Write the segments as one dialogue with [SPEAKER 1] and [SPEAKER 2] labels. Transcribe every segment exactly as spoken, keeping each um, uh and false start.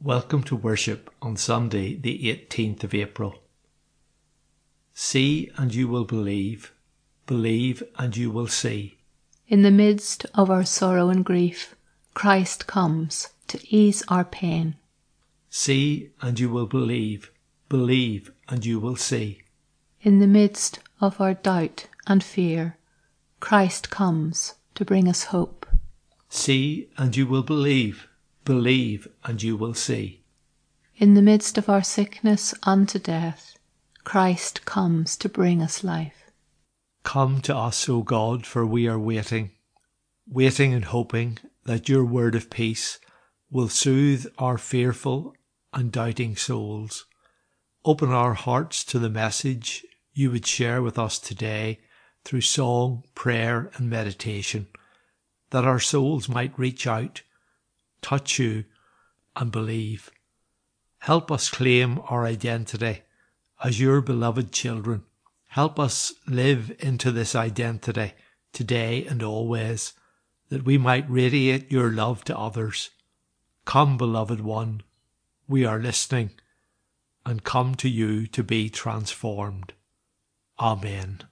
[SPEAKER 1] Welcome to worship on Sunday, the eighteenth of April. See and you will believe, believe and you will see.
[SPEAKER 2] In the midst of our sorrow and grief, Christ comes to ease our pain.
[SPEAKER 1] See and you will believe, believe and you will see.
[SPEAKER 2] In the midst of our doubt and fear, Christ comes to bring us hope.
[SPEAKER 1] See and you will believe, believe and you will see.
[SPEAKER 2] In the midst of our sickness unto death, Christ comes to bring us life.
[SPEAKER 1] Come to us, O God, for we are waiting, waiting and hoping that your word of peace will soothe our fearful and doubting souls. Open our hearts to the message you would share with us today through song, prayer and meditation, that our souls might reach out, touch you and believe. Help us claim our identity as your beloved children. Help us live into this identity today and always, that we might radiate your love to others. Come, beloved one, we are listening, and come to you to be transformed. Amen.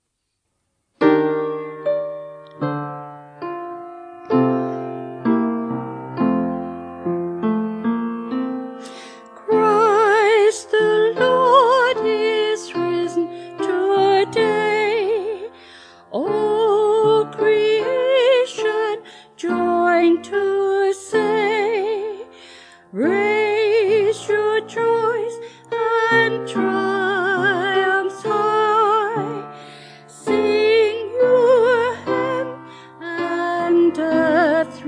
[SPEAKER 3] Raise your joys and triumphs high. Sing your hymn and earth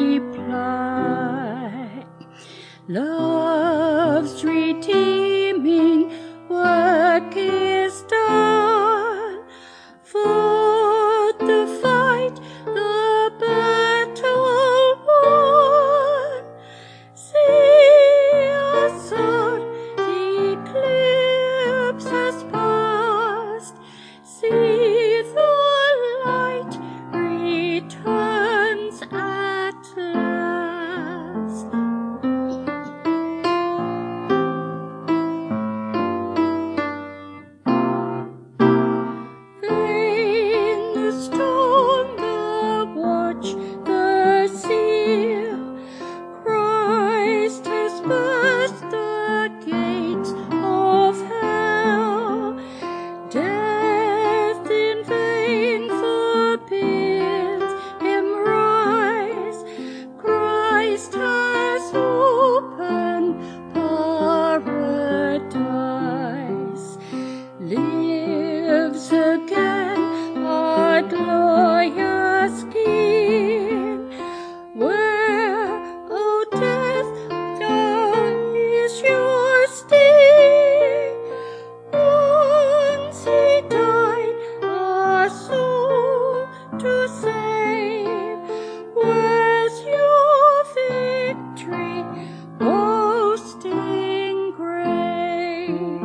[SPEAKER 3] reply. Love's redeeming work is done. For the fight, the battle won. See us out, the eclipse has passed. See the light returns at last. Vain the storm, the watch, the seal. Christ has burst the gates of hell. Death in vain forbids him rise. Christ has opened paradise. Lives again our glorious King. Where, O death, is your sting? Once he died our soul to save. Where's your victory, boasting grave?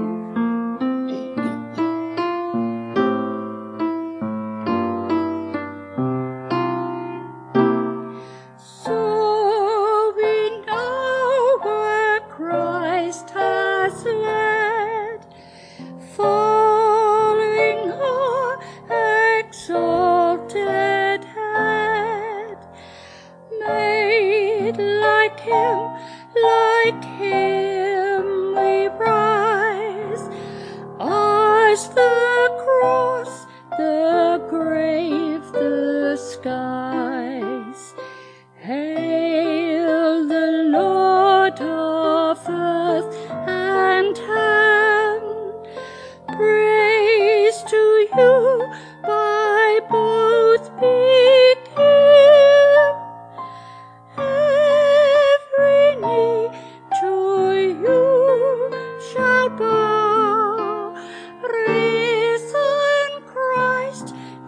[SPEAKER 3] So we know where Christ has led, following our exalted head. Made like him, like him we rise. Ours the cross, the grave, the skies. Hail the Lord of earth and heaven. Praise to you by both begin. Every knee to you shall bow. Risen Christ,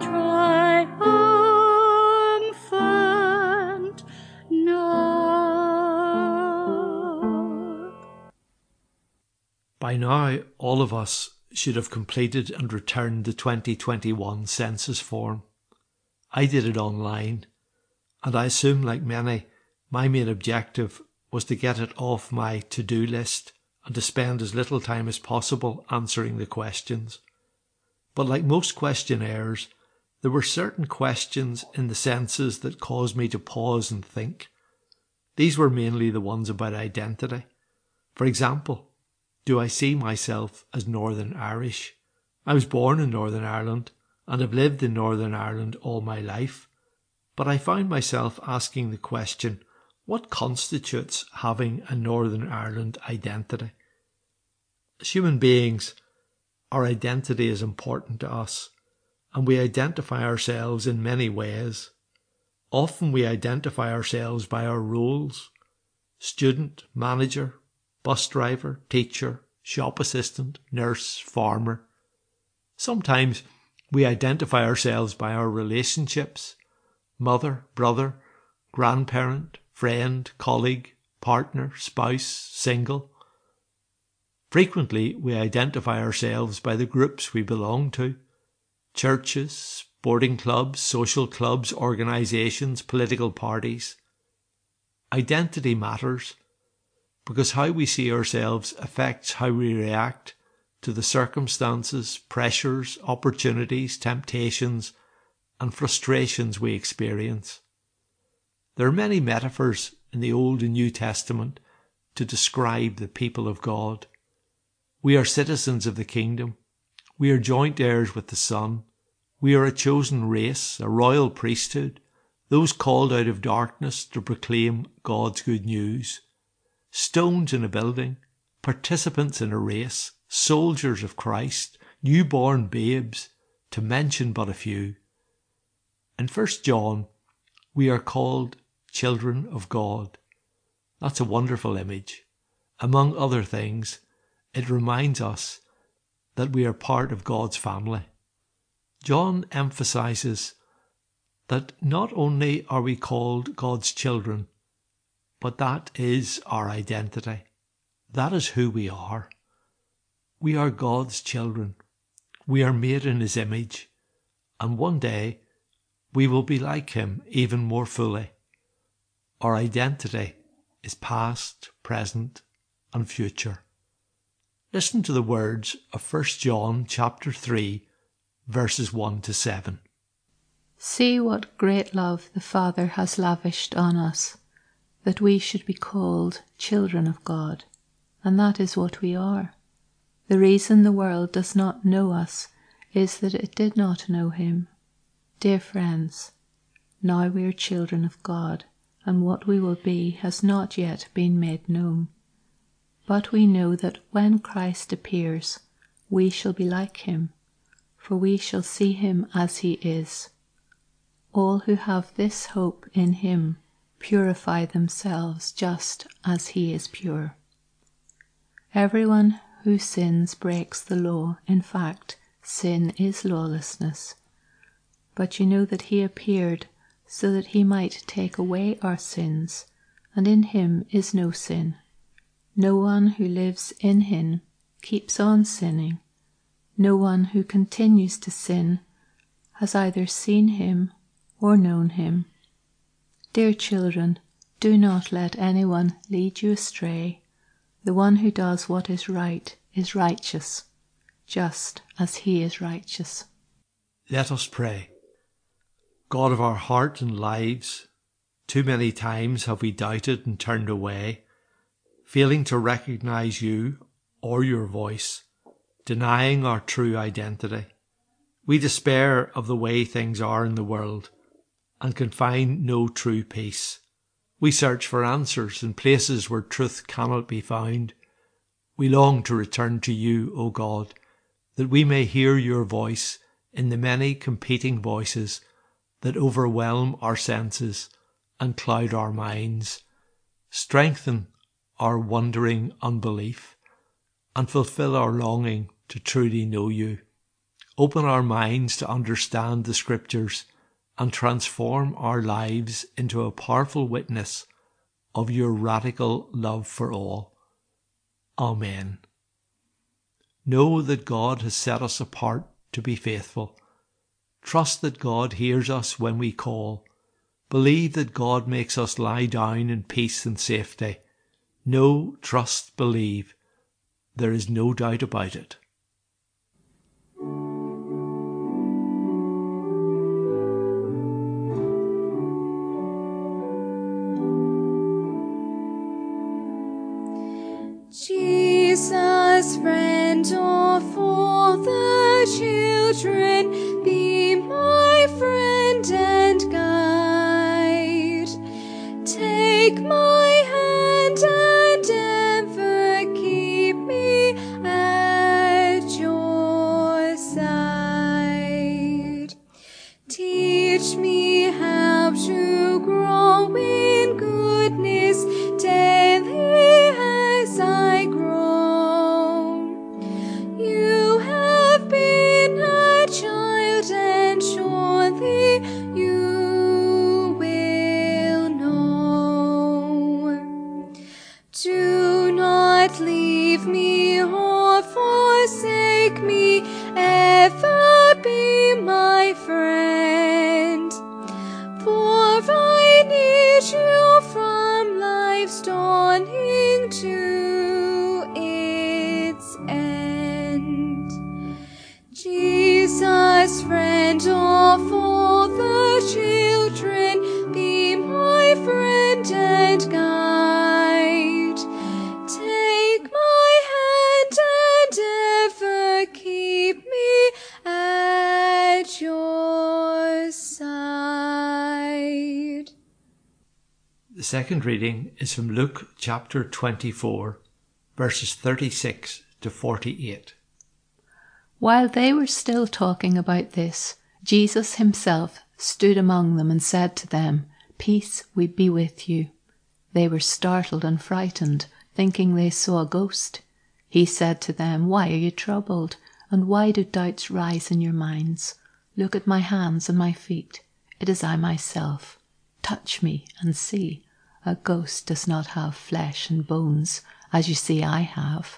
[SPEAKER 3] triumphant now.
[SPEAKER 1] By now, all of us should have completed and returned the twenty twenty-one census form. I did it online, and I assume, like many, my main objective was to get it off my to-do list and to spend as little time as possible answering the questions. But like most questionnaires, there were certain questions in the senses that caused me to pause and think. These were mainly the ones about identity. For example, do I see myself as Northern Irish? I was born in Northern Ireland and have lived in Northern Ireland all my life, but I found myself asking the question, what constitutes having a Northern Ireland identity? As human beings, our identity is important to us, and we identify ourselves in many ways. Often we identify ourselves by our roles: student, manager, bus driver, teacher, shop assistant, nurse, farmer. Sometimes we identify ourselves by our relationships: mother, brother, grandparent, friend, colleague, partner, spouse, single. Frequently we identify ourselves by the groups we belong to: churches, sporting clubs, social clubs, organisations, political parties. Identity matters because how we see ourselves affects how we react to the circumstances, pressures, opportunities, temptations, and frustrations we experience. There are many metaphors in the Old and New Testament to describe the people of God. We are citizens of the kingdom. We are joint heirs with the Son. We are a chosen race, a royal priesthood, those called out of darkness to proclaim God's good news. Stones in a building, participants in a race, soldiers of Christ, newborn babes, to mention but a few. In First John, we are called children of God. That's a wonderful image. Among other things, it reminds us that we are part of God's family. John emphasises that not only are we called God's children, but that is our identity. That is who we are. We are God's children. We are made in His image, and one day we will be like Him even more fully. Our identity is past, present, and future. Listen to the words of First John chapter three, verses one to seven.
[SPEAKER 2] See what great love the Father has lavished on us, that we should be called children of God, and that is what we are. The reason the world does not know us is that it did not know Him. Dear friends, now we are children of God, and what we will be has not yet been made known. But we know that when Christ appears, we shall be like Him, for we shall see Him as He is. All who have this hope in Him purify themselves just as He is pure. Everyone who sins breaks the law. In fact, sin is lawlessness. But you know that He appeared so that He might take away our sins, and in Him is no sin. No one who lives in Him keeps on sinning. No one who continues to sin has either seen Him or known Him. Dear children, do not let anyone lead you astray. The one who does what is right is righteous, just as He is righteous.
[SPEAKER 1] Let us pray. God of our heart and lives, too many times have we doubted and turned away, failing to recognize You or Your voice, denying our true identity. We despair of the way things are in the world and can find no true peace. We search for answers in places where truth cannot be found. We long to return to You, O God, that we may hear Your voice in the many competing voices that overwhelm our senses and cloud our minds. Strengthen our wondering unbelief and fulfill our longing to truly know You. Open our minds to understand the Scriptures and transform our lives into a powerful witness of Your radical love for all. Amen. Know that God has set us apart to be faithful. Trust that God hears us when we call. Believe that God makes us lie down in peace and safety. Know, trust, believe. There is no doubt about it.
[SPEAKER 3] Jesus, friend of all the children, be my friend and guide. Take my hand and ever keep me at your side. Teach me how to grow in goodness daily as I grow. You have been a child, and surely you will know. Do not leave me or forsake me, ever be my friend. For I need you from life's dawning to its end. Jesus, friend of all the children, be my friend and guide. Take my hand and ever keep me at your side.
[SPEAKER 1] The second reading is from Luke chapter twenty-four, verses thirty-six to forty-eight.
[SPEAKER 2] While they were still talking about this, Jesus himself stood among them and said to them, "Peace be with you." They were startled and frightened, thinking they saw a ghost. He said to them, "Why are you troubled? And why do doubts rise in your minds? Look at my hands and my feet. It is I myself. Touch me and see. A ghost does not have flesh and bones, as you see I have."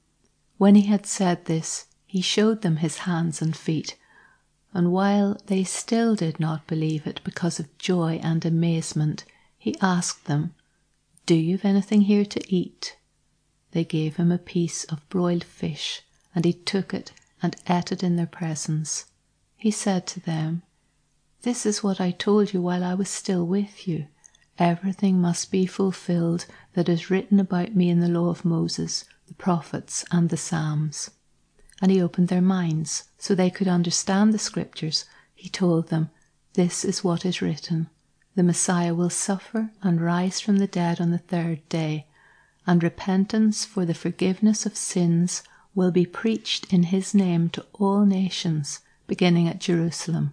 [SPEAKER 2] When he had said this, he showed them his hands and feet. And while they still did not believe it because of joy and amazement, he asked them, "Do you have anything here to eat?" They gave him a piece of broiled fish, and he took it and ate it in their presence. He said to them, "This is what I told you while I was still with you. Everything must be fulfilled that is written about me in the law of Moses, the prophets, and the Psalms." And he opened their minds so they could understand the scriptures. He told them, "This is what is written. The Messiah will suffer and rise from the dead on the third day, and repentance for the forgiveness of sins will be preached in his name to all nations, beginning at Jerusalem.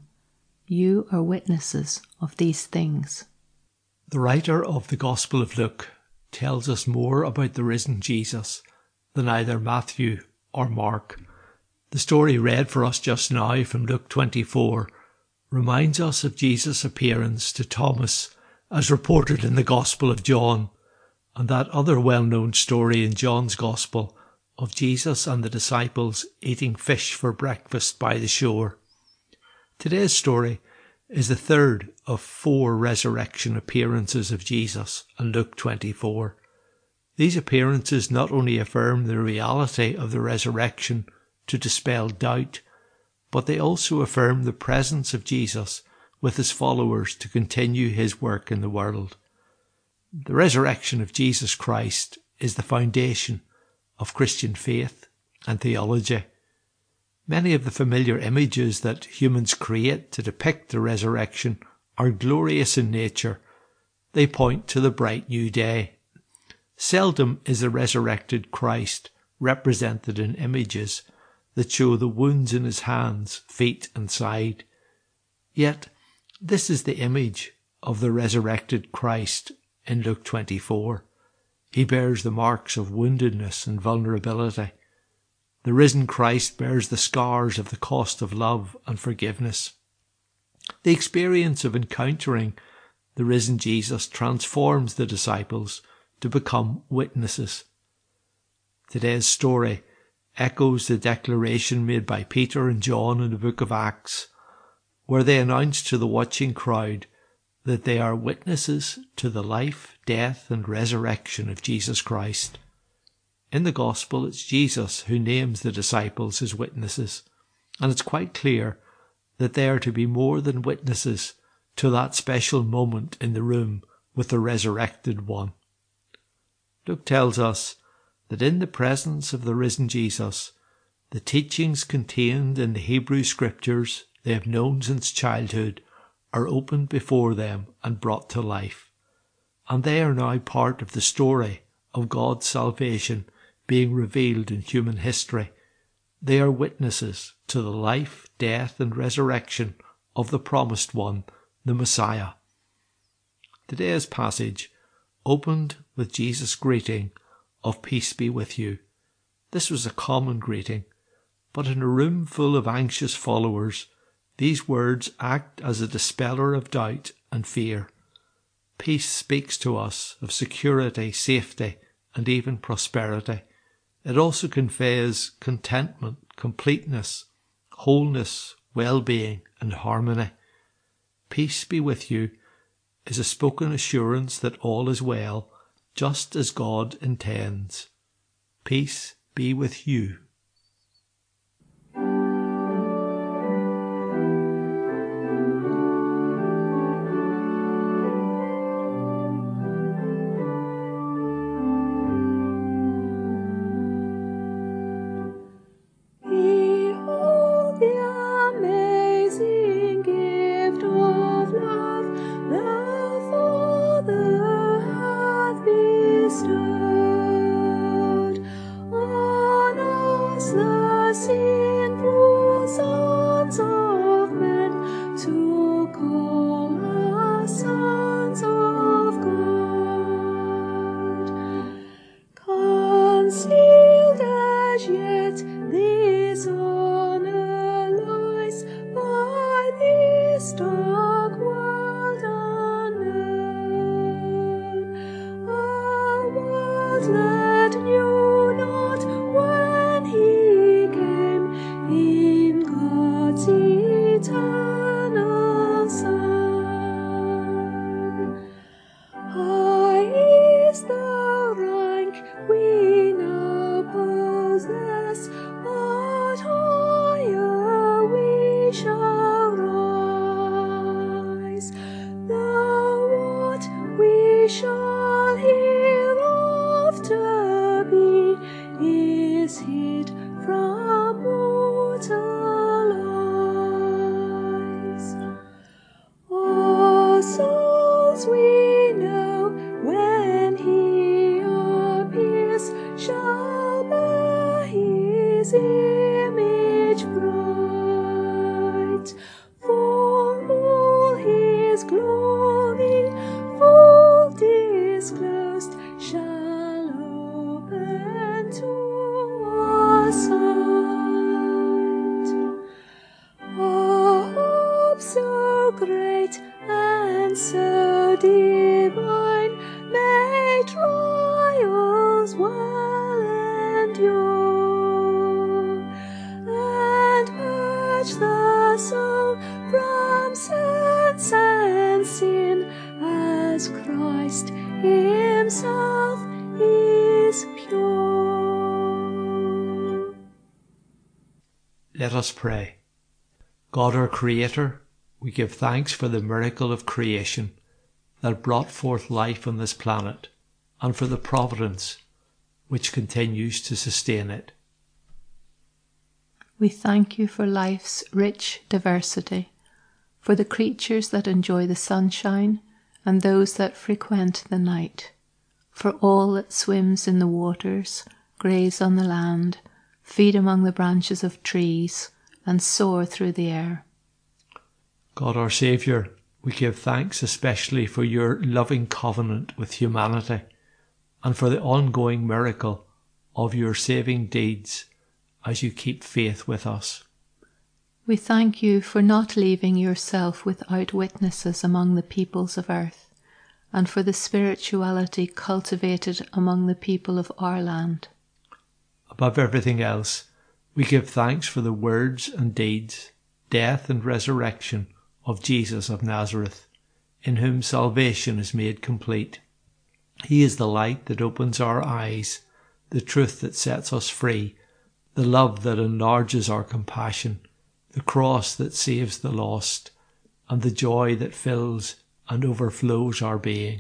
[SPEAKER 2] You are witnesses of these things."
[SPEAKER 1] The writer of the Gospel of Luke tells us more about the risen Jesus than either Matthew or Mark. The story read for us just now from Luke twenty-four reminds us of Jesus' appearance to Thomas as reported in the Gospel of John, and that other well-known story in John's Gospel of Jesus and the disciples eating fish for breakfast by the shore. Today's story is the third of four resurrection appearances of Jesus in Luke twenty-four. These appearances not only affirm the reality of the resurrection to dispel doubt, but they also affirm the presence of Jesus with his followers to continue his work in the world. The resurrection of Jesus Christ is the foundation of Christian faith and theology. Many of the familiar images that humans create to depict the resurrection are glorious in nature. They point to the bright new day. Seldom is the resurrected Christ represented in images that show the wounds in his hands, feet and side. Yet this is the image of the resurrected Christ in Luke twenty-four. He bears the marks of woundedness and vulnerability. The risen Christ bears the scars of the cost of love and forgiveness. The experience of encountering the risen Jesus transforms the disciples to become witnesses. Today's story echoes the declaration made by Peter and John in the book of Acts, where they announced to the watching crowd that they are witnesses to the life, death and resurrection of Jesus Christ. In the Gospel, it's Jesus who names the disciples as witnesses, and it's quite clear that they are to be more than witnesses to that special moment in the room with the resurrected one. Luke tells us that in the presence of the risen Jesus, the teachings contained in the Hebrew Scriptures they have known since childhood are opened before them and brought to life, and they are now part of the story of God's salvation being revealed in human history. They are witnesses to the life, death and resurrection of the promised one, the Messiah. Today's passage opened with Jesus' greeting of peace be with you. This was a common greeting, but in a room full of anxious followers, these words act as a dispeller of doubt and fear. Peace speaks to us of security, safety, and even prosperity. It also conveys contentment, completeness, wholeness, well-being, and harmony. Peace be with you is a spoken assurance that all is well, just as God intends. Peace be with you. Let us pray. God, our Creator, we give thanks for the miracle of creation that brought forth life on this planet, and for the providence which continues to sustain it.
[SPEAKER 2] We thank you for life's rich diversity, for the creatures that enjoy the sunshine and those that frequent the night, for all that swims in the waters, graze on the land, feed among the branches of trees, and soar through the air.
[SPEAKER 1] God, our Saviour, we give thanks especially for your loving covenant with humanity and for the ongoing miracle of your saving deeds as you keep faith with us.
[SPEAKER 2] We thank you for not leaving yourself without witnesses among the peoples of earth, and for the spirituality cultivated among the people of our land.
[SPEAKER 1] Above everything else, we give thanks for the words and deeds, death and resurrection of Jesus of Nazareth. in whom salvation is made complete. He is the light that opens our eyes, the truth that sets us free, the love that enlarges our compassion, the cross that saves the lost, and the joy that fills and overflows our being.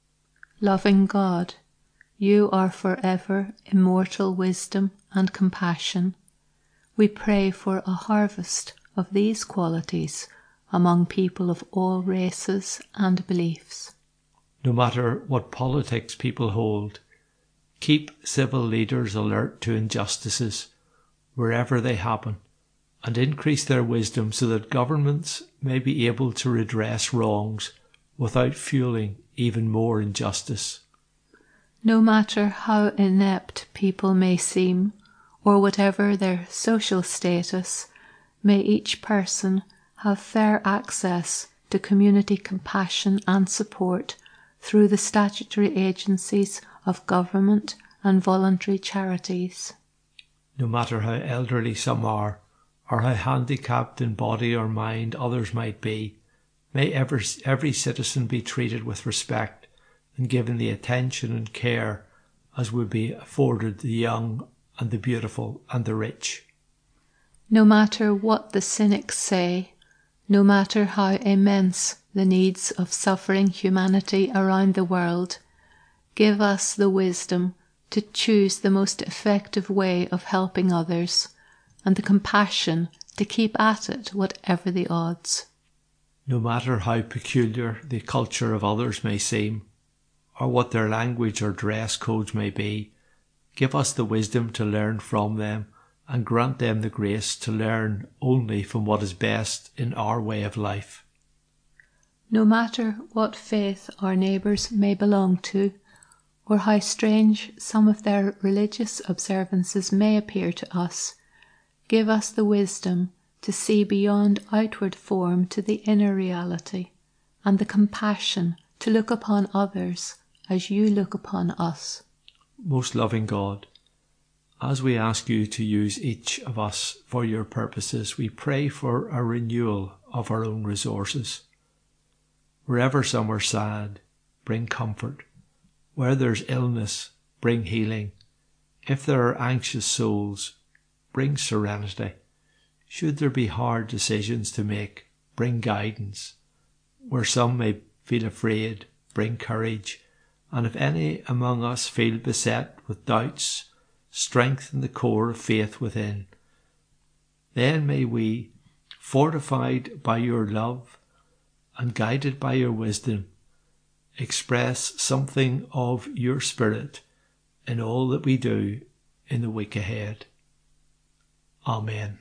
[SPEAKER 2] Loving God, you are forever immortal wisdom and compassion. We pray for a harvest of these qualities among people of all races and beliefs.
[SPEAKER 1] No matter what politics people hold, keep civil leaders alert to injustices wherever they happen, and increase their wisdom so that governments may be able to redress wrongs without fueling even more injustice.
[SPEAKER 2] No matter how inept people may seem, or whatever their social status, may each person have fair access to community compassion and support through the statutory agencies of government and voluntary charities.
[SPEAKER 1] No matter how elderly some are, or how handicapped in body or mind others might be, may every, every citizen be treated with respect and given the attention and care as would be afforded the young and the beautiful and the rich.
[SPEAKER 2] No matter what the cynics say, no matter how immense the needs of suffering humanity around the world, give us the wisdom to choose the most effective way of helping others, and the compassion to keep at it whatever the odds.
[SPEAKER 1] No matter how peculiar the culture of others may seem, or what their language or dress codes may be, give us the wisdom to learn from them, and grant them the grace to learn only from what is best in our way of life.
[SPEAKER 2] No matter what faith our neighbours may belong to, or how strange some of their religious observances may appear to us, give us the wisdom to see beyond outward form to the inner reality, and the compassion to look upon others as you look upon us.
[SPEAKER 1] Most loving God, as we ask you to use each of us for your purposes, we pray for a renewal of our own resources. Wherever some are sad, bring comfort. Where there's illness, bring healing. If there are anxious souls, bring serenity. Should there be hard decisions to make, bring guidance. Where some may feel afraid, bring courage. And if any among us feel beset with doubts, strengthen the core of faith within. Then may we, fortified by your love and guided by your wisdom, express something of your spirit in all that we do in the week ahead. Amen.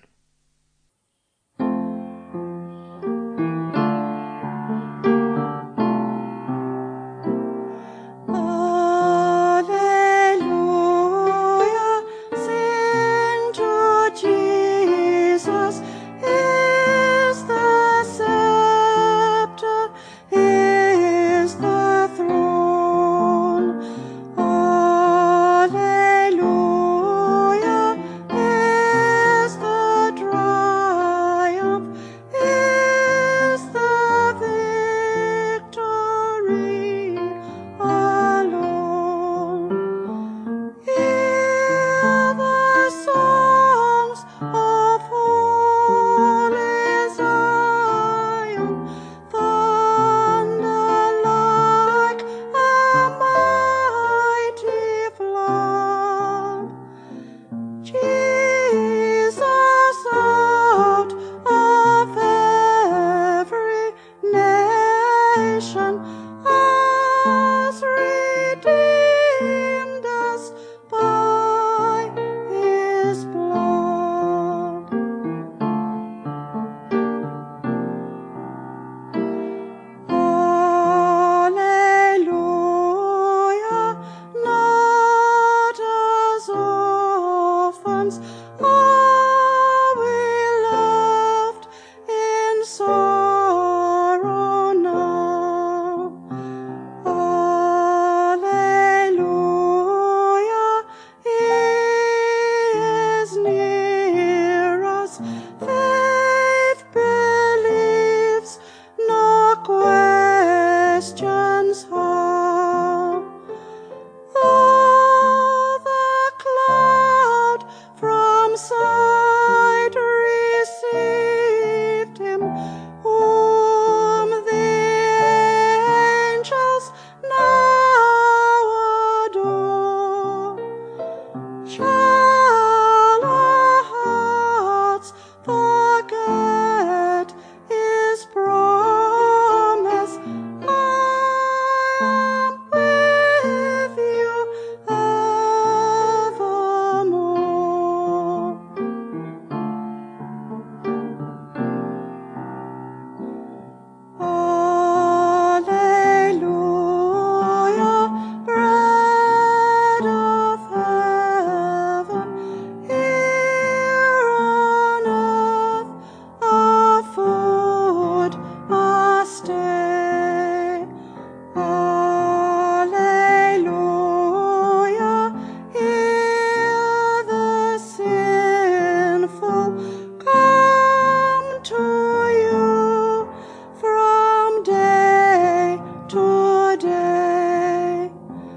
[SPEAKER 4] day.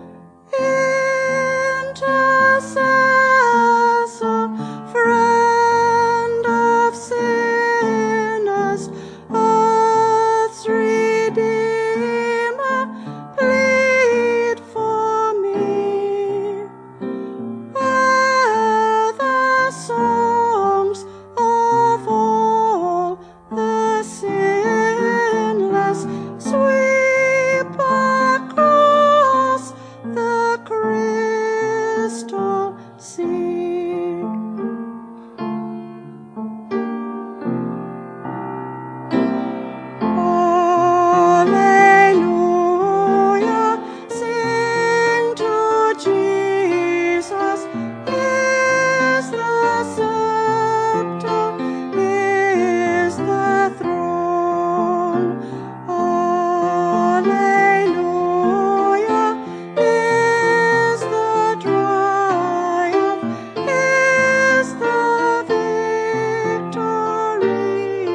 [SPEAKER 4] Intercessor, friend of sinners, earth's Redeemer, plead for me. Where the songs of all the sinless sweep across the crystal sea. Alleluia, sing to Jesus. Is the scepter, is the throne. Alleluia, is the triumph, is the victory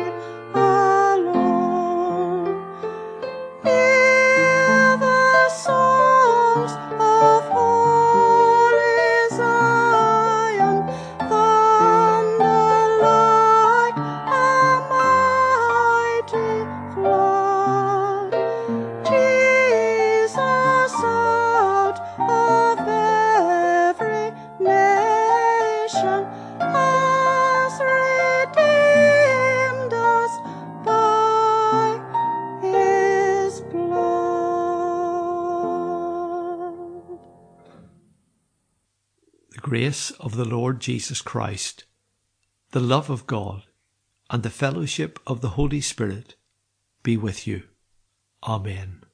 [SPEAKER 4] alone. Hear the songs of holy Zion, thunder like a mighty flood. Jesus out of every nation has redeemed us by his blood.
[SPEAKER 1] The grace of the Lord Jesus Christ, the love of God, and the fellowship of the Holy Spirit be with you. Amen.